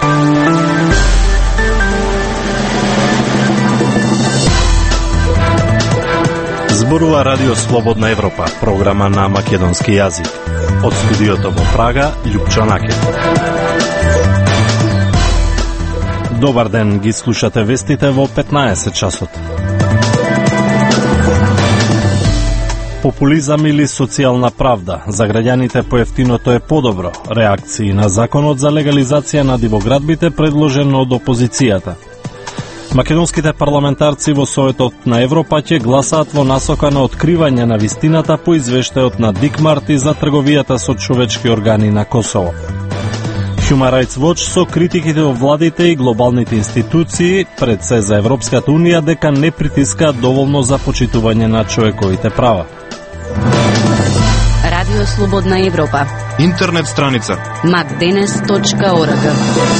Зборува Радио Слободна Европа, програма на македонски јазик. Од студиото во Прага, Љупчо Накет. Добар ден, ги слушате вестите во 15 часот. Популизам или социјална правда? За граѓаните поевтиното е подобро. Реакции на законот за легализација на дивоградбите предложен од опозицијата. Македонските парламентарци во Советот на Европа ќе гласаат во насока на откривање на вистината по извештајот на Дик Марти за трговијата со човечки органи на Косово. Human Rights Watch со критиките во владите и глобалните институции пред се за Европската Унија дека не притискаат доволно за почитување на човековите права. Радио Слободна Европа. Интернет страница macdenes.org.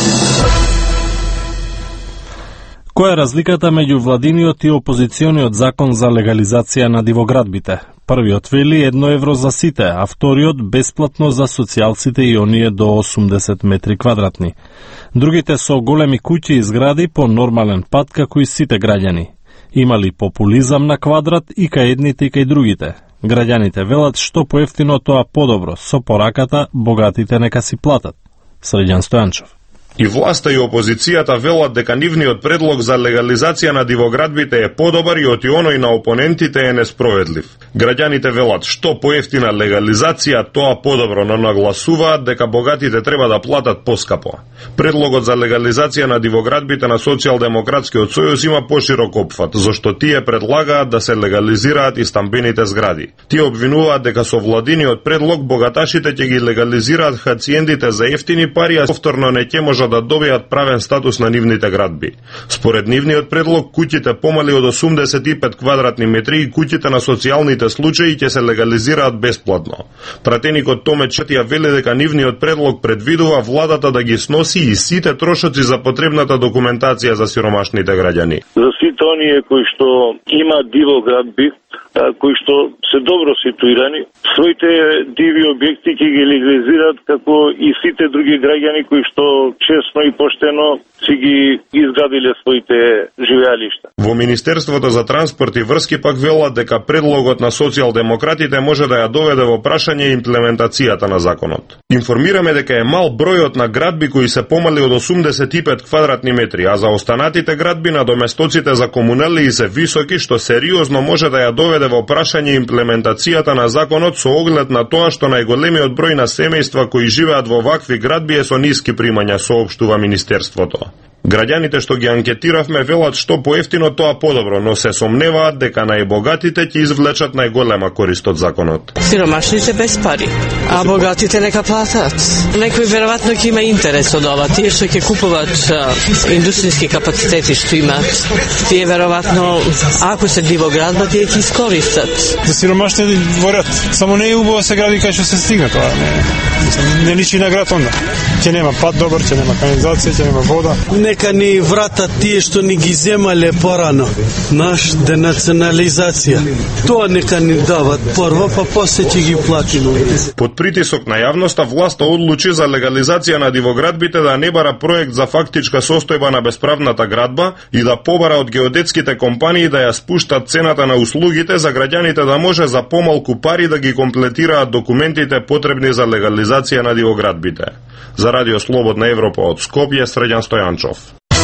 Која е разликата меѓу владиниот и опозициониот закон за легализација на дивоградбите? Првиот вели 1 евро за сите, а вториот бесплатно за социјалците и оние до 80 метри квадратни. Другите со големи куќи и згради по нормален пат како и сите граѓани. Има ли популизам на квадрат и кај едните и кај другите? Граѓаните велат што поевтино тоа подобро, со пораката богатите нека си платат. Средјан Стојанчов. И власта и опозицијата велат дека нивниот предлог за легализација на дивоградбите е подобар и оти оној на опонентите е несправедлив. Граѓаните велат што поевтина легализација, тоа подобро, но нагласуваат дека богатите треба да платат поскапо. Предлогот за легализација на дивоградбите на Социјалдемократскиот сојуз има поширок опфат, зашто тие предлагаат да се легализираат и стамбените згради. Тие обвинуваат дека со владиниот предлог богаташите ќе ги легализираат хациендите за ефтини пари, а повторно не ќе можат да добијат правен статус на нивните градби. Според нивниот предлог, куќите помали од 85 квадратни метри и куќите на социјалните случаи ќе се легализираат бесплатно. Пратеникот Томе Четија вели дека нивниот предлог предвидува владата да ги сноси и сите трошоци за потребната документација за сиромашните граѓани. За сите оние кои што има дивоградби, кои што се добро ситуирани, своите диви објекти ќе ги легализираат како и сите други граѓани кои што честно и поштено си ги изградиле своите живеалишта. Во Министерството за транспорт и врски пак велат дека предлогот на социјалдемократите може да ја доведе во прашање имплементацијата на законот. Информираме дека е мал бројот на градби кои се помали од 85 квадратни метри, а за останатите градби надоместоците за комунали се високи, што сериозно може да ја доведе во прашање имплементацијата на законот со оглед на тоа што најголемиот број на семејства кои живеат во вакви градби е со ниски примања, соопштува Министерството. Граѓаните што ги анкетиравме велат што поевтино тоа подобро, но се сомневаат дека најбогатите ќе извлечат најголема корист од законот. Сиромашните без пари, а богатите нека платат. Некој веројатно ќе има интерес од ова, тие што ќе купуваат индустријски капацитети што имаат. Тие веројатно, ако се дивоградба, тие ќе искористат. За сиромашните ворат, само не е убаво се гради кај што се стигне тоа, не личи на град онда. Ќе нема пат добар, ќе нема канализација, ќе нема вода. Нека ни вратат тие што ни ги земале порано. Наш денационализација. Тоа нека ни дават прво, па после ќе ги платиме. Под притисок на јавноста, власта одлучи за легализација на дивоградбите да не бара проект за фактичка состојба на бесправната градба и да побара од геодетските компании да ја спуштат цената на услугите за граѓаните да може за помалку пари да ги комплетираат документите потребни за легализација на дивоградбите. За Радио Слободна Европа од Скопје, Средјан Стојанчов.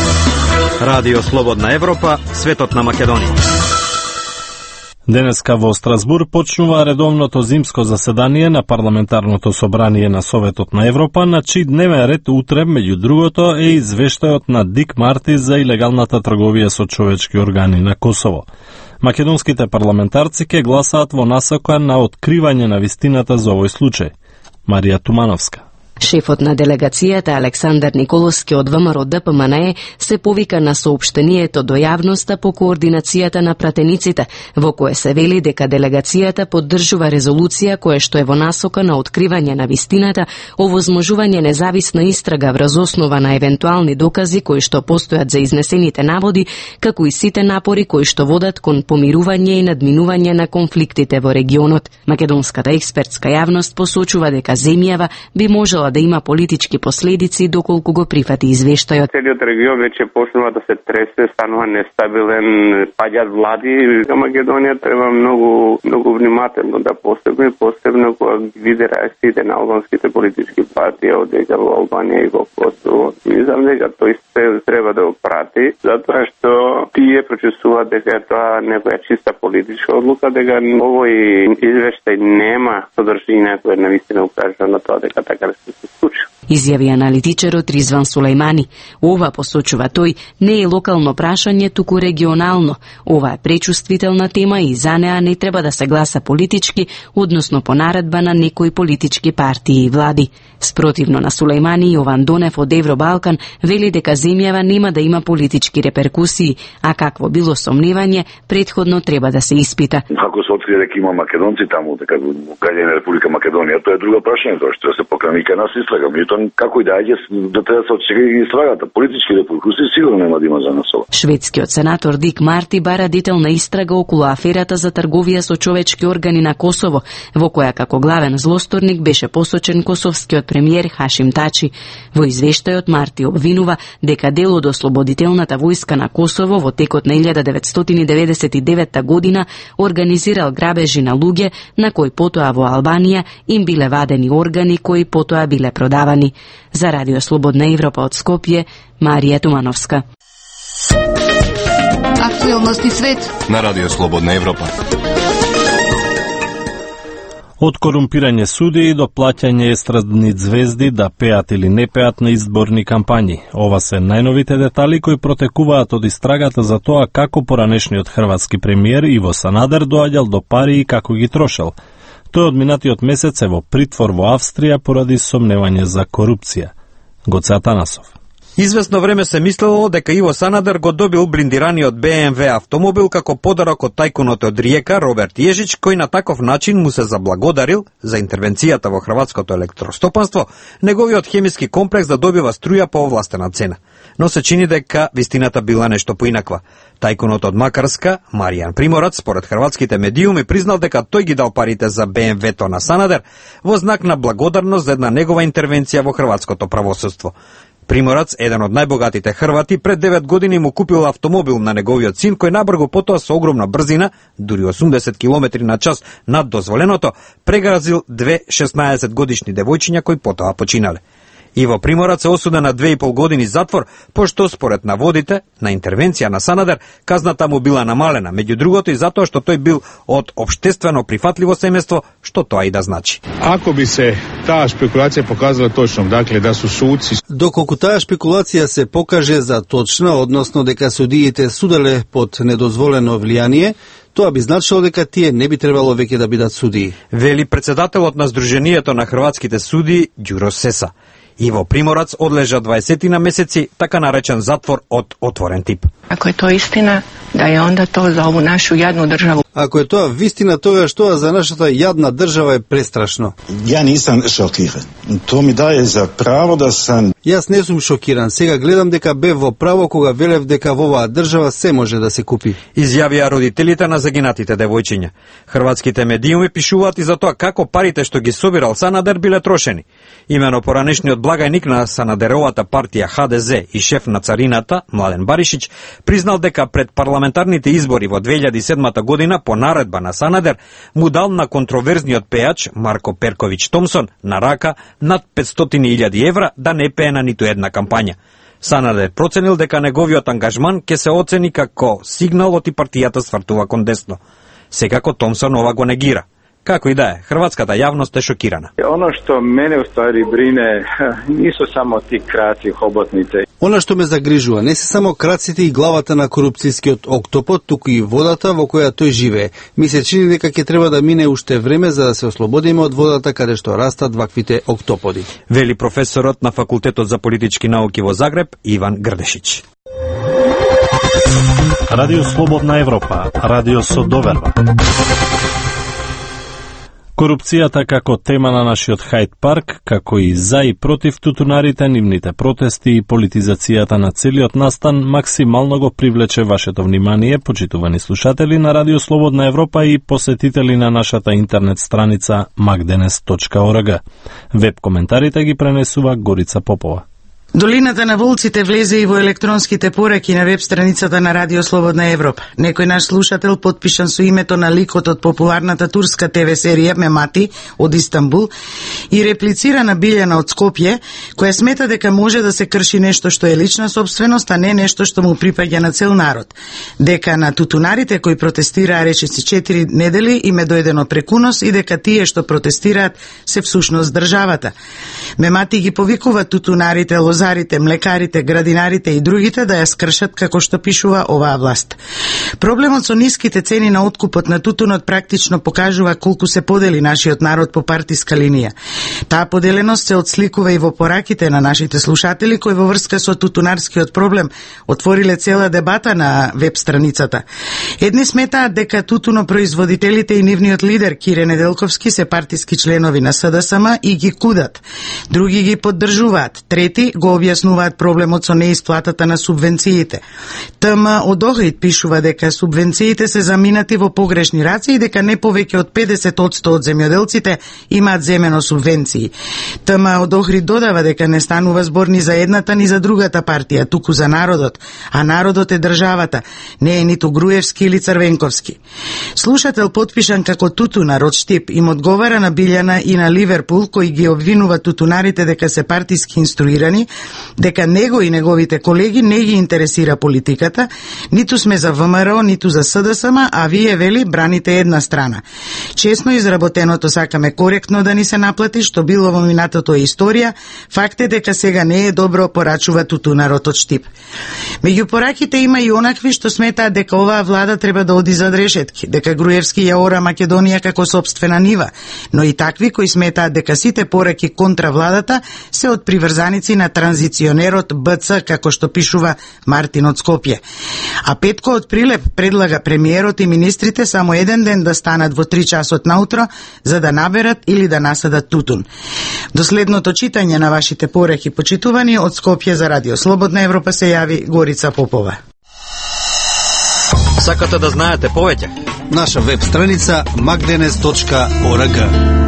Радио Слободна Европа, светот на Македонија. Денеска во Страсбур почнува редовното зимско заседание на Парламентарното собрание на Советот на Европа, на чиј дневен ред утре, меѓу другото, е извештајот на Дик Марти за илегалната трговија со човечки органи на Косово. Македонските парламентарци ќе гласаат во насока на откривање на вистината за овој случај. Марија Тумановска. Шефот на делегацијата Александар Николовски од ВМРО ДПМНЕ се повика на соопштението до јавноста по координацијата на пратениците, во кое се вели дека делегацијата поддржува резолуција која што е во насока на откривање на вистината, овозможување независна истрага врз основа на евентуални докази кои што постојат за изнесените наводи, како и сите напори кои што водат кон помирување и надминување на конфликтите во регионот. Македонската експертска јавност посочува дека земјава би можела можело да има политички последици доколку го прифати извештајот. Целиот регион веќе почнува да се тресе, станува нестабилен, паѓаат влади. За Македонија треба многу внимателно да посебно кога види реакциите на албанските политички партии одека во Албанија и во Косово. Мислам дека тој се треба да го прати, затоа што тие прочувствуваат дека тоа некоја чиста политичка одлука, дека овој извештај нема содржина која навистина укажува на тоа дека така се случи. Изјави аналитичарот Ризван Сулејмани. Ова, посочува тој, не е локално прашање, туку регионално. Ова е пречувствителна тема и за неа не треба да се гласа политички, односно по наредба на некои политички партии и влади. Спротивно на Сулејмани, Јован Донев од Евробалкан вели дека земјава нема да има политички реперкусии, а какво било сомневање, предходно треба да се испита. Ако се открие дека има македонци таму, дека каде на Република Македонија, тоа е друго прашање, тоа што се покрени кај нас истрага. Меѓутоа, како и да е, да треба да се очека и истрагата. Политички реперкусии сигурно нема да има за нас ова. Шведскиот сенатор Дик Марти бара детелна истрага околу аферата за трговија со човечки органи на Косово, во која како главен злосторник беше посочен косовскиот премиер Хашим Тачи. Во извештајот Марти обвинува дека дел од ослободителната војска на Косово во текот на 1999 година организирал грабежи на луѓе на кои потоа во Албанија им биле вадени органи кои потоа биле продавани. За Радио Слободна Европа од Скопје, Марија Тумановска. Актуелности свет на Радио Слободна Европа. Од корумпирање судии до плаќање естрадни звезди да пеат или не пеат на изборни кампањи. Ова се најновите детали кои протекуваат од истрагата за тоа како поранешниот хрватски премиер Иво Санадер доаѓал до пари и како ги трошел. Тој од минатиот месец е во притвор во Австрија поради сомневање за корупција. Гоце Атанасов. Извесно време се мислело дека Иво Санадер го добил блиндираниот BMW автомобил како подарок од тајкунот од Риека Роберт Јежич, кој на таков начин му се заблагодарил за интервенцијата во хрватското електростопанство, неговиот хемиски комплекс да добива струја по овластена цена. Но се чини дека вистината била нешто поинаква. Тајкунот од Макарска, Маријан Приморац, според хрватските медиуми, признал дека тој ги дал парите за BMW-то на Санадер во знак на благодарност за една негова интервенција во хрватското правосудство. Приморац, еден од најбогатите хрвати, пред 9 години му купил автомобил на неговиот син, кој набрзо потоа со огромна брзина, дури 80 км на час над дозволеното, прегразил две 16 годишни девојчиња кои потоа починале. Иво Приморац е осуден на 2,5 години затвор, пошто според наводите на интервенција на Санадер, казната му била намалена, меѓу другото и затоа што тој бил од општествено прифатливо семејство, што тоа и да значи. Ако би се таа спекулација показала точно, дакле да су судци... Доколку таа спекулација се покаже за точна, односно дека судиите суделе под недозволено влијание, тоа би значило дека тие не би требало веќе да бидат судии. Вели председателот на Сдруженијето на хрватските судии Ѓуро Сеса. Иво Приморац одлежа 20 на месеци, така наречен затвор од отворен тип. Ако е тоа истина, да е онда тоа за ову нашу јадну државу. Ако е тоа вистина, тогаш тоа за нашата јадна држава е престрашно. Ја нисам шокиран. Тоа ми дае за право да сам... Јас не сум шокиран. Сега гледам дека бев во право кога велев дека во оваа држава се може да се купи. Изјавија родителите на загинатите девојчиња. Хрватските медиуми пишуваат и за тоа како парите што ги собирал Санадер биле трошени. Имено поранешниот благајник на Санадеровата партија ХДЗ и шеф на царината, Младен Баришич, признал дека пред парламентарните избори во 2007 година по наредба на Санадер му дал на контроверзниот пеач Марко Перковиќ Томсон на рака над 500.000 евра да не пее на ниту една кампања. Санадер проценил дека неговиот ангажман ќе се оцени како сигнал оти партијата свртува кон десно. Секако Томсон ова го негира. Како и да е, хрватската јавност е шокирана. Оно што мене уствари брине нису само ти краци, хоботните. Она што ме загрижува не се само краците и главата на корупцијскиот октопод, туку и водата во која тој живее. Ми се чини дека ќе треба да мине уште време за да се ослободиме од водата каде што растат ваквите октоподи. Вели професорот на Факултетот за политички науки во Загреб Иван Грдешич. Радио Слободна Европа, радио со доверба. Корупцијата како тема на нашиот Хајд парк, како и за и против тутунарите, нивните протести и политизацијата на целиот настан максимално го привлече вашето внимание, почитувани слушатели на Радио Слободна Европа и посетители на нашата интернет страница magdenes.org. Веб коментарите ги пренесува Горица Попова. Долината на волците влезе и во електронските пораки на веб страницата на Радио Слободна Европа. Некој наш слушател, подпишан со името на ликот од популарната турска ТВ серија Мемати од Истанбул, и реплицира на Билјана од Скопје, која смета дека може да се крши нешто што е лична собственост, а не нешто што му припаѓа на цел народ. Дека на тутунарите кои протестираа речиси 4 недели им е дојдено прекунос и дека тие што протестираат се всушност државата. Мемати ги повикува тутунарите, лозарите, млекарите, градинарите и другите да ја скршат како што пишува оваа власт. Проблемот со ниските цени на откупот на тутунот практично покажува колку се подели нашиот народ по партиска линија. Таа поделеност се отсликува и во пораките на нашите слушатели кои во врска со тутунарскиот проблем отвориле цела дебата на веб страницата. Едни сметаат дека тутунопроизводителите и нивниот лидер Кире Неделковски се партиски членови на СДСМ и ги кудат. Други ги поддржуваат. Трети го објаснуваат проблемот со неисплатата на субвенциите. ТМ од Охрид пишува дека субвенциите се заминати во погрешни раце и дека не повеќе од 50% од земјоделците имаат земено субвенции. ТМ од Охрид додава дека не станува збор ни за едната ни за другата партија, туку за народот, а народот е државата, не е ниту Груевски или Црвенковски. Слушател подпишан како тутунар од Штип им одговара на Билјана и на Ливерпул, кои ги обвинува тутунарите дека се партиски инструирани, дека него и неговите колеги не ги интересира политиката, ниту сме за ВМРО, ниту за СДСМ, а вие, вели, браните една страна. Честно изработеното сакаме коректно да ни се наплати, што било во минатото е историја, факт е дека сега не е добро, порачува тутунарот од Штип. Меѓу пораките има и онакви што сметаат дека оваа влада треба да оди зад решетки, дека Груевски ја ора Македонија како собствена нива, но и такви кои сметаат дека сите пораки контра владата се од приврзаници на транзиционерот БЦ, како што пишува Мартин од Скопје. А Петко од Прилеп предлага премиерот и министрите само еден ден да станат во 3 часот наутро за да наберат или да насадат тутун. До следното читање на вашите пораки, почитувани, од Скопје за Радио Слободна Европа се јави Горица Попова. Сакате да знаете повеќе? Наша веб страница magdenes.org.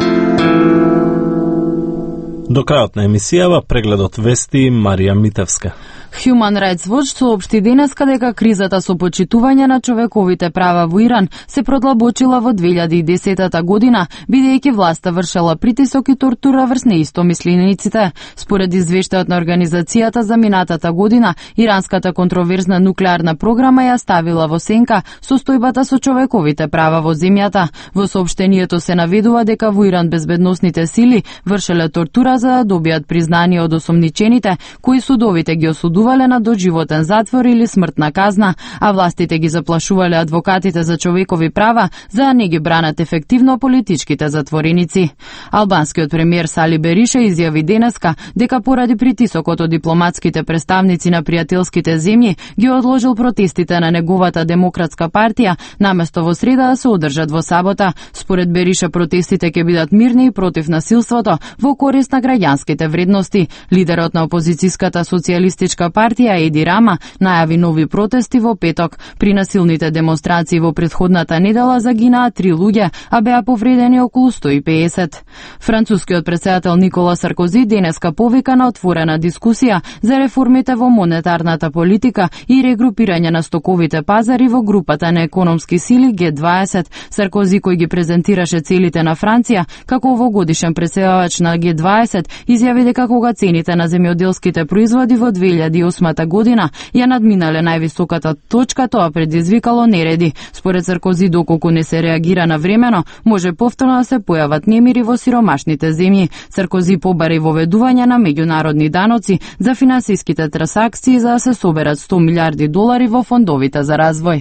До крајот на емисијава прегледот вести Марија Митевска. Human Rights Watch соопшти денеска дека кризата со почитување на човековите права во Иран се продлабочила во 2010 година, бидејќи власта вршела притисок и тортура врз неистомислениците. Според извештајот на организацијата за минатата година, иранската контроверзна нуклеарна програма ја ставила во сенка состојбата со човековите права во земјата. Во соопштението се наведува дека во Иран безбедносните сили вршеле тортура за да добијат признание од осомничените, кои судовите ги осудувале на доживотен затвор или смртна казна, а властите ги заплашувале адвокатите за човекови права за да не ги бранат ефективно политичките затвореници. Албанскиот премиер Сали Бериша изјави денеска дека поради притисокот од дипломатските представници на пријателските земји ги одложил протестите на неговата демократска партија, наместо во среда да се одржат во сабота. Според Бериша протестите ќе бидат мирни и против насилството во корист на граѓанските вредности. Лидерот на опозицијската социјалистичка партија Еди Рама најави нови протести во петок. При насилните демонстрации во претходната недела загинаа 3 луѓе, а беа повредени околу 150. Францускиот претседател Никола Саркози денеска повика на отворена дискусија за реформите во монетарната политика и регрупирање на стоковите пазари во групата на економски сили Г20. Саркози, кој ги презентираше целите на Франција како овогодишен претседавач на Г20, изјави дека кога цените на земјоделските производи во 2008 година ја надминале највисоката точка, тоа предизвикало нереди. Според Саркози, доколку не се реагира на времено, може повторно да се појават немири во сиромашните земји. Саркози побари воведување на меѓународни даноци за финансиските трансакции за да се соберат $100 милиарди во фондовите за развој.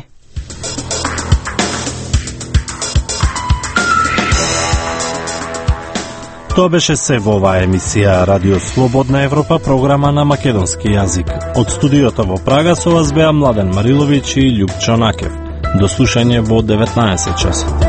Тоа беше се во оваа емисија Радио Слободна Европа, програма на македонски јазик. Од студиото во Прага со вас беа Младен Мариловиќ и Љупчо Накев. До слушање во 19 часот.